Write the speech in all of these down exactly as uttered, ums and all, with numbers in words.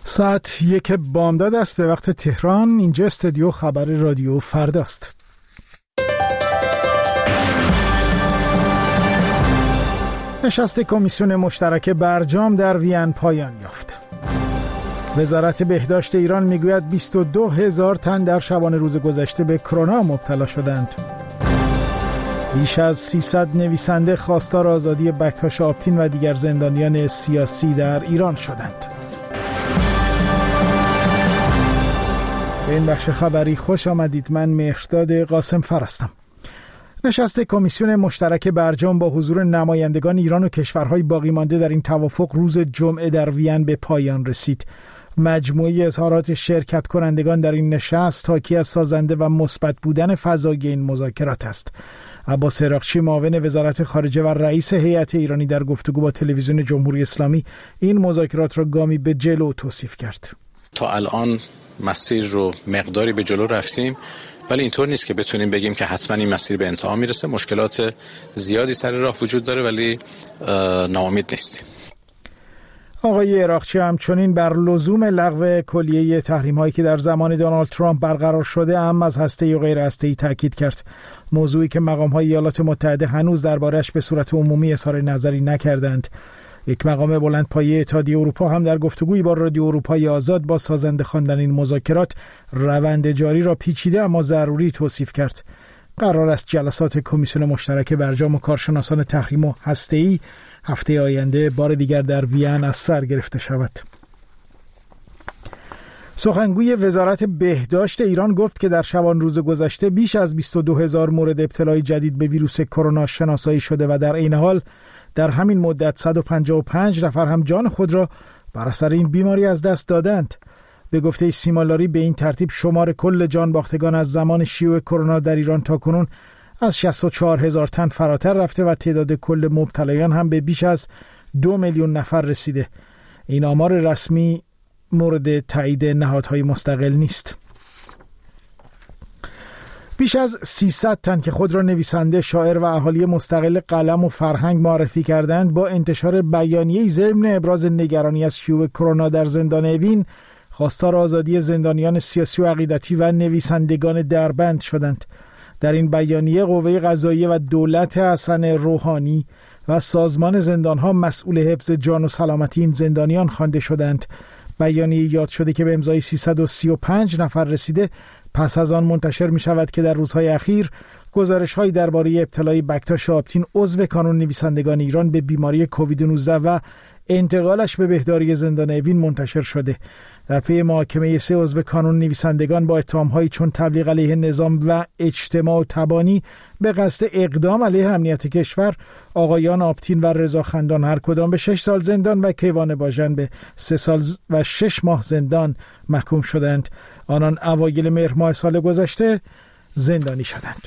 ساعت یک بامداد است به وقت تهران. اینجا استودیو خبر رادیو فرداست. نشست کمیسیون مشترک برجام در وین پایان یافت. وزارت بهداشت ایران میگوید بیست و دو هزار تن در شبانه روز گذشته به کرونا مبتلا شدند. بیش از سیصد نویسنده خواستار آزادی بکتاش آپتین و دیگر زندانیان سیاسی در ایران شدند. به این بخش خبری خوش آمدید. من مهرداد قاسم فر هستم. نشست کمیسیون مشترک برجام با حضور نمایندگان ایران و کشورهای باقی مانده در این توافق روز جمعه در وین به پایان رسید. مجموعه اظهارات شرکت کنندگان در این نشست حاکی از سازنده و مثبت بودن فضای این مذاکرات است. عباس عراقچی معاون وزارت خارجه و رئیس هیئت ایرانی در گفتگو با تلویزیون جمهوری اسلامی این مذاکرات را گامی به جلو توصیف کرد. تا الان مسیر رو مقداری به جلو رفتیم، ولی اینطور نیست که بتونیم بگیم که حتما این مسیر به انتها میرسه. مشکلات زیادی سر راه وجود داره، ولی ناامید نیستیم. آقای عراقچی همچنین بر لزوم لغو کلیه تحریم‌هایی که در زمان دونالد ترامپ برقرار شده هم از هسته‌ای و غیر هسته‌ای تاکید کرد. موضوعی که مقام‌های ایالات متحده هنوز درباره‌اش به صورت عمومی اظهار نظری نکردند. یک مقام بلندپایه اتحادیه اروپا هم در گفتگویی با رادیو اروپای آزاد با سازنده خواندن این مذاکرات روند جاری را پیچیده اما ضروری توصیف کرد. قرار است جلسات کمیسیون مشترک برجام و کارشناسان تحریم و هسته‌ای هفته آینده بار دیگر در وین از سر گرفته شود. سخنگوی وزارت بهداشت ایران گفت که در شبان روز گذشته بیش از بیست و دو هزار مورد ابتلای جدید به ویروس کرونا شناسایی شده و در عین حال در همین مدت صد و پنجاه و پنج نفر هم جان خود را بر اثر این بیماری از دست دادند. به گفته سیما لاری به این ترتیب شمار کل جان باختگان از زمان شیوع کرونا در ایران تا کنون از شصت و چهار هزار تن فراتر رفته و تعداد کل مبتلایان هم به بیش از دو میلیون نفر رسیده. این آمار رسمی مورد تایید نهادهای مستقل نیست. بیش از سیصد تن که خود را نویسنده، شاعر و اهالی مستقل قلم و فرهنگ معرفی کردند با انتشار بیانیه‌ای ضمن ابراز نگرانی از شیوع کرونا در زندان اوین خواستار آزادی زندانیان سیاسی و عقیدتی و نویسندگان دربند شدند. در این بیانیه قوه قضاییه و دولت حسن روحانی و سازمان زندانها مسئول حفظ جان و سلامتی این زندانیان خوانده شدند. بیانیه یاد شده که به امضای سیصد و سی و پنج نفر رسیده پس از آن منتشر می شود که در روزهای اخیر گزارش‌هایی درباره ابتلای بکتاش آپتین عضو کانون نویسندگان ایران به بیماری کووید نوزده و انتقالش به بهداری زندان اوین منتشر شده. در پی محاکمه سه عضو کانون نویسندگان با اتهام‌هایی چون تبلیغ علیه نظام و اجتماع و تبانی به قصد اقدام علیه امنیت کشور، آقایان آپتین و رضا خندان هر کدام به شش سال زندان و کیوان باژن به سه سال و شش ماه زندان محکوم شدند. آنان اوایل مهر ماه سال گذشته زندانی شدند.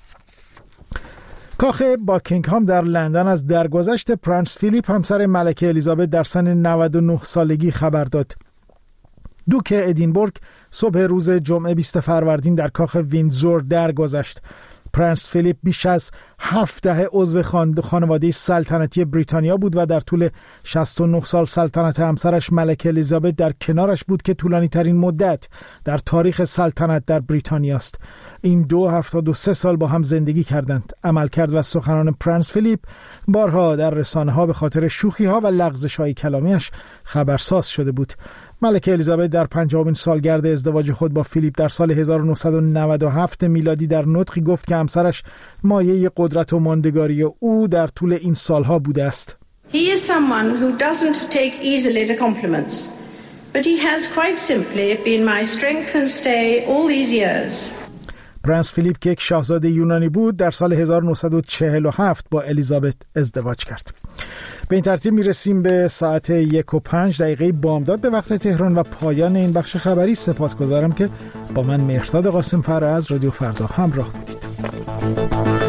کاخ باکینگهام در لندن از درگذشت پرنس فیلیپ همسر ملکه الیزابت در سن نود و نه سالگی خبر داد. دوک ادینبورگ صبح روز جمعه بیست فروردین در کاخ ویندزور درگذشت. پرنس فیلیپ بیش از هفت دهه عضو خانواده سلطنتی بریتانیا بود و در طول شصت و نه سال سلطنت همسرش ملکه الیزابت در کنارش بود که طولانی ترین مدت در تاریخ سلطنت در بریتانیا است. این دو هفتاد و سه سال با هم زندگی کردند. عملکرد و سخنان پرنس فیلیپ بارها در رسانه ها به خاطر شوخی ها و لغزش های کلامیش خبرساز شده بود. ملکه الیزابت در پنجمین سالگرد ازدواج خود با فیلیپ در سال هزار و نهصد و نود و هفت میلادی در نطقی گفت که همسرش مایه قدرت و ماندگاری او در طول این سالها بوده است. He is someone who doesn't take easily to compliments, but he has quite simply been my strength and stay all these years. پرنس فیلیپ که یک شاهزاده یونانی بود در سال هزار و نهصد و چهل و هفت با الیزابت ازدواج کرد. به این ترتیب میرسیم به ساعت یک و پنج دقیقه بامداد به وقت تهران و پایان این بخش خبری. سپاسگزارم که با من مهرداد قاسم فر از رادیو فردا همراه بودید.